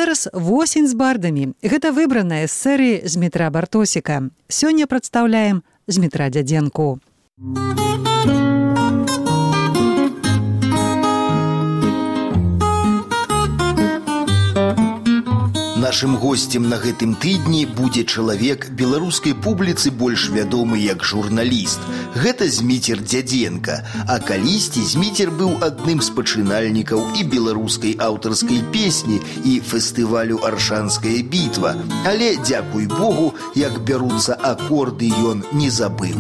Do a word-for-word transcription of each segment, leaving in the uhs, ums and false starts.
зараз восень з бардамі. Гэта выбраная з серыі Змітра Бартосіка. Сёння прадстаўляем Змітра Дзядзенку. Нашым госцем на гэтым тыдні будзе чалавек беларускай публіцы больш вядомы як журналіст. Гэта Зміцер Дзядзенка. А калісьці Зміцер быў адным з пачынальнікаў і беларускай аўтарскай песні, і фестывалю «Аршанская бітва». Але, дзякуй Богу, як бяруцца акорды, ён не забыў.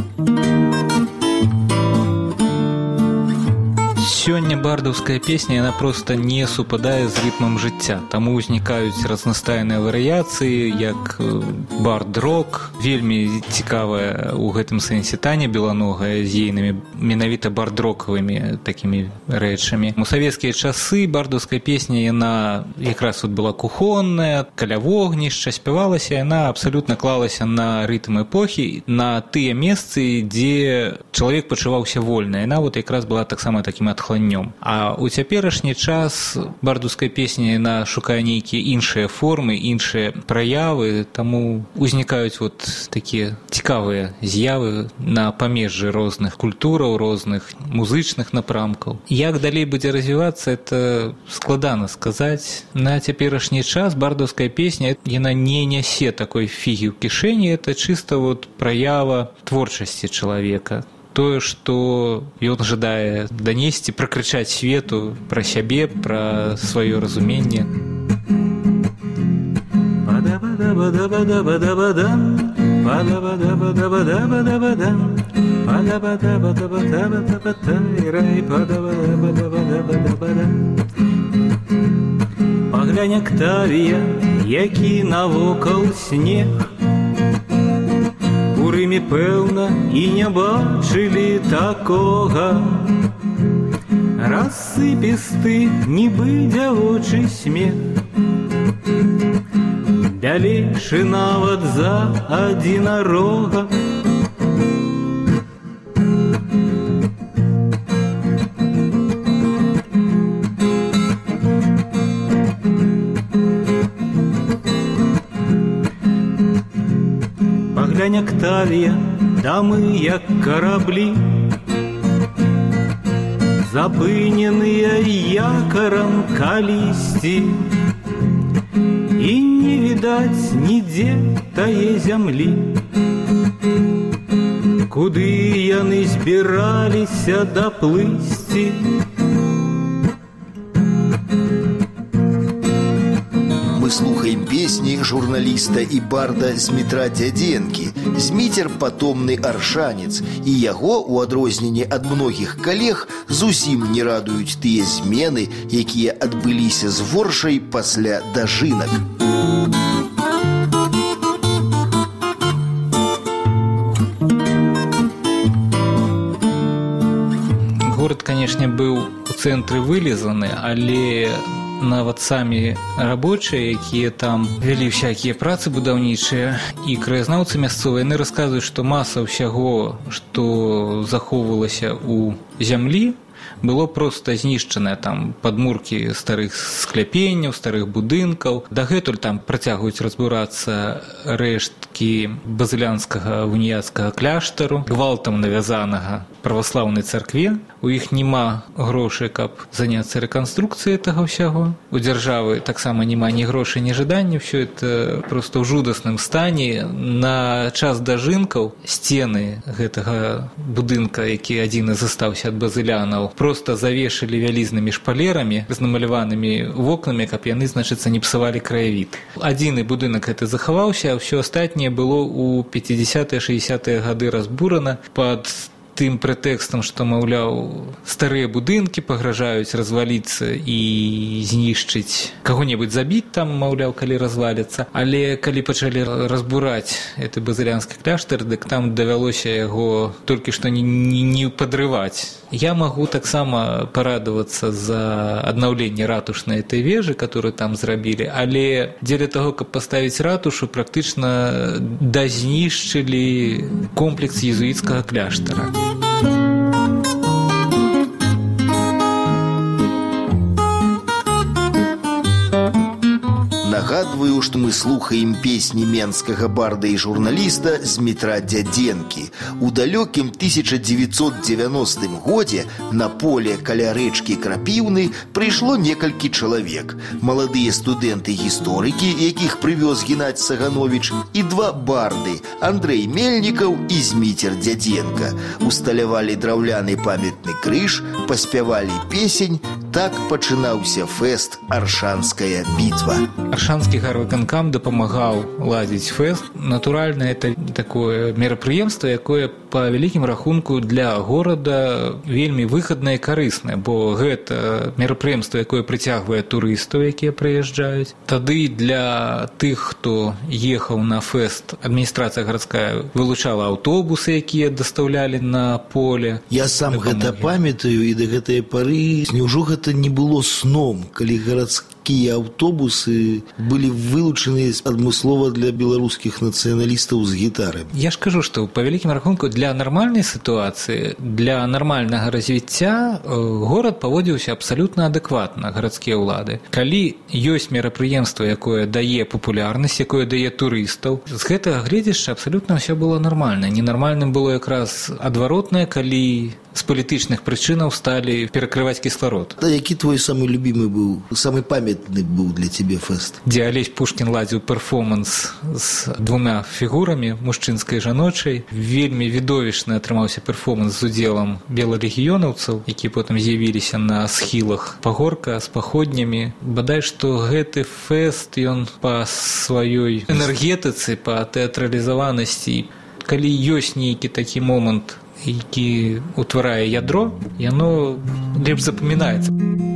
Сёння бардаўская песня, яна проста не супадае з рытмам жыцця. Таму ўзнікаюць разнастайныя варыяцыі, як бард-рок. Вельмі цікавая ў гэтым сэнсе Таня Беланогая з ейнымі менавіта бард-рокавымі такімі рэчамі. У савецкія часы бардаўская песня, яна якраз тут была кухонная, каля вогнішча, спявалася, яна абсалютна клалася на рытм эпохі, на тыя месцы, дзе чалавек пачуваўся вольна. Яна вот якраз была таксама такім адхланнем. А ў цяперашні час бардаўская песня, яна шукае нейкія іншыя формы, іншыя праявы, таму узнікаюць вот такія цікавыя з'явы на памежжы розных культураў, розных музычных напрамкаў. Як далей будзе развівацца, это складана сказаць. На цяперашні час бардаўская песня, яна не нясе такой фігі ў кішэні, это чыста вот праява творчасці чалавека. Тое, што ён жадае данесці, пракрычаць свету пра сябе, пра сваё разуменне. Паглянь, Актавія, які навокал снег. У Рымі, пэўна, і не бачылі такога. Рассыпісты, нібы дзявочы смех, бялейшы нават за адзінарога. Паглянь, Актавія, дамы як караблі, запыненыя якарам калісьці, і не відаць нідзе тае зямлі, куды яны збіраліся даплысці. Мы слухаем песні журналіста і барда Змітра Дзядзенкі. Зміцер – патомны аршанец, і яго, у адрозненне ад многіх калег, зусім не радуюць тыя змены, якія адбыліся з воршай пасля дажынак. Горад, канешне, быў у цэнтры вылізаны, але нават самі рабочыя, якія там вялі всякія працы будаўнічыя, і краязнаўцы мясцовыя, яны расказваюць, што маса ўсяго, што захоўвалася ў зямлі, было проста знішчанае, там падмуркі старых скляпенняў, старых будынкаў. Дагэтуль там працягваюць разбурацца рэшткі базылянскага уніяцкага кляштару, гвалтам навязанага праваслаўнай царкве. У іх няма грошай, каб заняцца рэканструкцыяй гэтага ўсяго. У дзяржавы таксама няма ні грошай, ні жадання. Всё это проста ў жудасным стане. На час дажынкаў сцены гэтага будынка, які адзін і застаўся ад базылянаў, проста завешалі вялізнымі шпалерамі з намаляванымі вокнамі, каб яны, значыцца, не псавалі краявід. Адзіны будынак гэты захаваўся, а ўсё астатняе было ў пяцідзясятыя шэсцідзясятыя гады разбурана пад тым прэтэкстам, што, маўляў, старыя будынкі пагражаюць разваліцца і знішчыць, каго-небудзь забіць там, маўляў, калі разваляцца. Але калі пачалі разбураць гэты базылянскі кляштар, дык там давялося яго толькі што не, не, не падрываць. Я магу таксама парадавацца за аднаўленне ратушнай этой вежы, которую там зрабілі, але дзеля таго, каб паставіць ратушу, практычна дазнішчылі комплекс езуіцкага кляштара. На Нагадваю, што мы слухаем песні менскага барда і журналіста Змітра Дзядзенкі. У далёкім тысяча дзевяцьсот дзевяностым годзе на поле каля рэчкі Крапіўны прыйшло некалькі чалавек. Маладыя студэнты-гісторыкі, якіх прывёз Геннадзь Сагановіч, і два барды – Андрэй Мельнікаў і Зміцер Дзядзенка. Усталявалі драўляны памятны крыж, паспявалі песень. Так пачынаўся фэст «Аршанская бітва». Аршанскі гарвыканкам дапамагаў ладзіць фэст. Натуральна, это такое мерапрыемства, якое па вялікім рахунку для горада вельмі выгаднае і карыснае, бо гэта мерапрыемства, якое прыцягвае турыстаў, якія прыязджаюць. Тады для тых, хто ехаў на фэст, адміністрацыя гарадская вылучала аўтобусы, якія дастаўлялі на поле. Я сам гэта памятаю, і да гэтай пары няўжо гэта не было сном, калі гарадскія аўтобусы былі вылучаны адмыслова для беларускіх нацыяналістаў з гітарамі. Я ж кажу, што па вялікім рахунку для нармальнай сітуацыі, для нармальнага развіцця горад паводзіўся абсалютна адэкватна, гарадскія ўлады. Калі ёсць мерапрыемства, якое дае папулярнасць, якое дае турыстаў, з гэтага гледзяшча абсалютна ўсё было нармальна. Ненармальным было якраз адваротнае, калі з палітычных прычынаў сталі перакрываць кісларод. А які твой самы любімы быў, самы памятны быў для цябе фэст? Дзе Алесь Пушкін ладзіў перформанс з двума фігурамі, мужчынскай і жаночай. Вельмі відовішчны атрымаўся перформанс з удзелам белалегіёнаўцаў, якія потым з'явіліся на схілах пагорка з паходнямі. Бадай, што гэты фэст, ён па сваёй энергетыцы, па тэатралізаванасці, калі ёсць нейкі такі момант, які утварае ядро, яно лепш запамінаецца.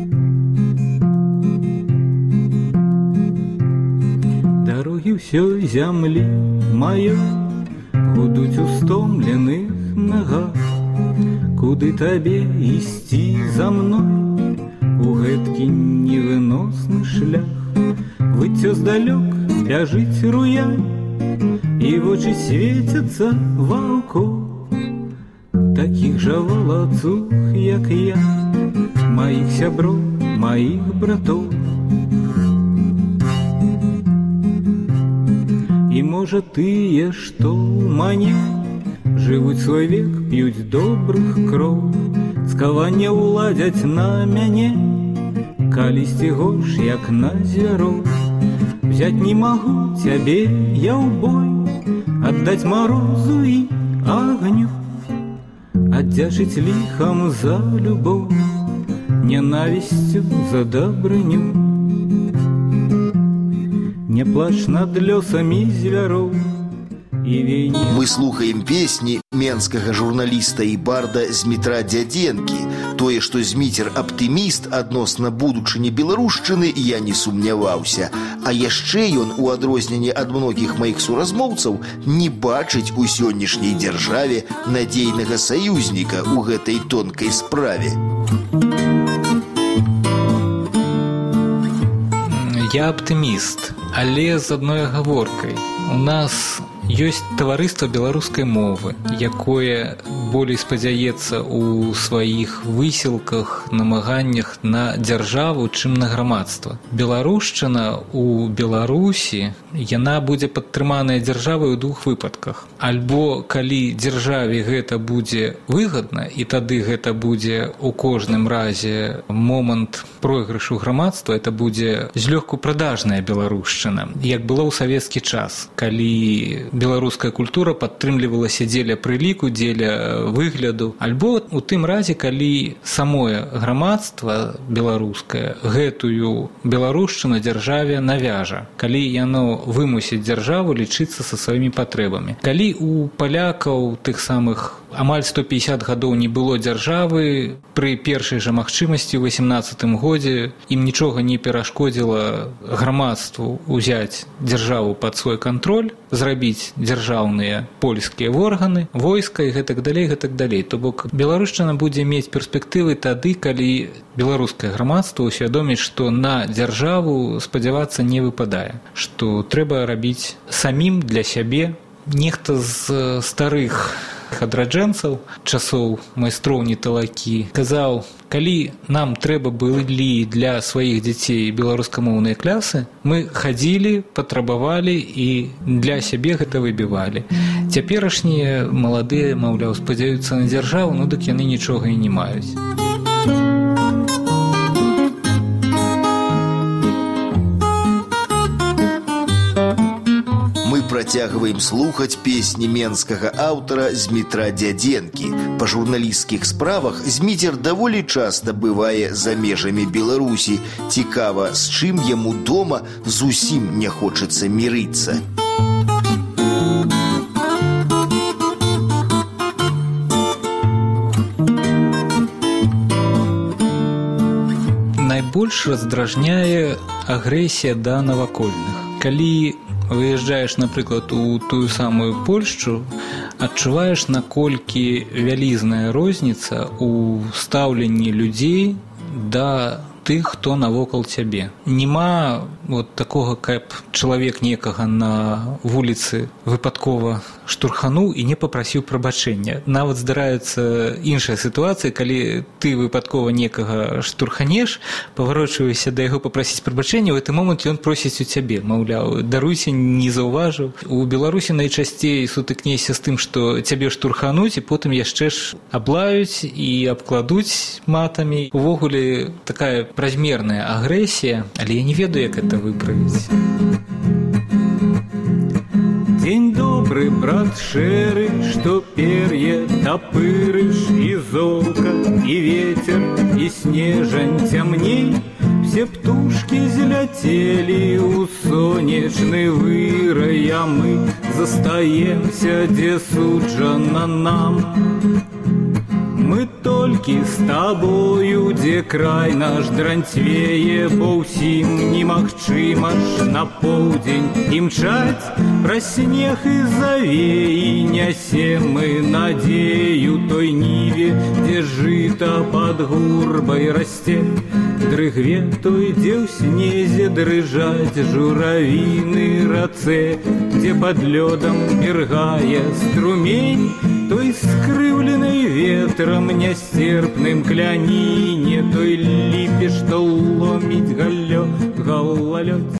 Дарогі ўсёй зямлі маё гудуць у стомленых нагах. Куды табе ісці за мной у гэткі невыносны шлях? Выццё здалёк бяжыць руянь, і вочы свецяцца ваўкоў. Такіх жа валацух, як я, маіх сяброў, маіх братоў. І можа тыя, што ў мане жывуць свой век, п'юць добрых кроў, скаванне ўладзяць на мяне, калісьці горш, як на звяроў. Взять не магу цябе я ў бой, аддаць марозу і агню, аддзячыць ліхам за любоў, ненавісцю за дабрыню. Не плач над лёсамі звяроў і вейні. Мы слухаем песні менскага журналіста і барда Змітра Дзядзенкі. Тое, што Зміцер аптыміст адносна будучыні беларушчыны, я не сумняваўся. А яшчэ ён, у адрозненне ад многіх маіх суразмоўцаў, не бачыць у сённяшняй дзяржаве надзейнага саюзніка ў гэтай тонкай справе. Я аптыміст, але з адной агаворкай. У нас ёсць таварыства беларускай мовы, якое болей спадзяецца ў сваіх высілках, намаганнях на дзяржаву, чым на грамадства. Беларушчына ў Беларусі, яна будзе падтрыманая дзяржавай у двух выпадках. Альбо калі дзяржаве гэта будзе выгадна, і тады гэта будзе у кожным разе момант пройгрышу грамадства, это будзе злёгку прадажная беларушчына, як было ў савецкі час, калі беларуская культура падтрымлівалася дзеля прыліку, дзеля выгляду. Альбо у тым разе, калі самое грамадства беларускае гэтую беларушчыну дзяржаве навяжа, калі яно вымусіць дзяржаву лічыцца са сваімі патрэбамі. Калі у палякаў тых самых амаль сто пятьдесят гадоў не было дзяржавы, пры першай жа магчымасці ў васемнаццатым годзе ім нічога не перашкодзіла грамадству ўзяць дзяржаву пад свой кантроль, зрабіць дзяржаўныя польскія органы, войска і гэтак далей, гэтак далей. То бок беларушчына будзе мець перспектывы тады, калі беларускае грамадства ўсвядоміць, што на дзяржаву спадзявацца не выпадае, што трэба рабіць самім для сябе. Нехта з старых адраджэнцаў часоў майстроўні талакі, казаў: калі нам трэба былі для сваіх дзяцей беларускамоўныя клясы, мы хадзілі, патрабавалі і для сябе гэта выбівалі. Цяперашнія маладыя, маўляў, спадзяюцца на дзяржаву, ну дык яны нічога і не маюць. Працягваем слухаць песні менскага аўтара Змітра Дзядзенкі. Па журналісцкіх справах Зміцер даволі часта бывае за межамі Беларусі. Цікава, з чым яму дома зусім не хочацца мірыцца. Найбольш раздражняе агрэсія да навакольных. Калі выязджаеш, напрыклад, у тую самую Польшчу, адчуваеш, наколькі вялізная розніца ў стаўленні людзей да тых, хто навокал цябе. Нема вот такога, каб чалавек некага на вуліцы выпадкова штурхануў і не папрасіў прабачэння. Нават здараецца іншая сітуацыя, калі ты выпадкова некага штурханеш, паварочваешся да яго папрасіць прабачэння, у гэты момант ён просіць у цябе, маўляў, даруйся, не заўважыў. У Беларусі найчасцей сутыкнешся з тым, што цябе штурхануць, і потым яшчэ ж аблаюць і абкладуць матамі. Увогуле такая празмерная агрэсія, але я не ведаю, як это выправіць. День добрый, брат шэры, што пер'е тапырыш і золка, і ветер, і снежань цямней. Все птушки зляцелі ў сонечны вырай, а мы застаемся, дзе суджана нам. Мы толькі з табою, дзе край наш дранцвее, бо ўсім немагчыма ж на поўдзень імчаць. Праз снег і завеі нясем мы надзею той ніве, дзе жыта пад гурбай расце. Дрыгве той, дзе ў снезе дрыжаць журавіны рацэ, дзе пад лёдам міргае струмень той скрыўленай ветрам нястерпным кляніне, той ліпе, што ломіць галлё галалёд.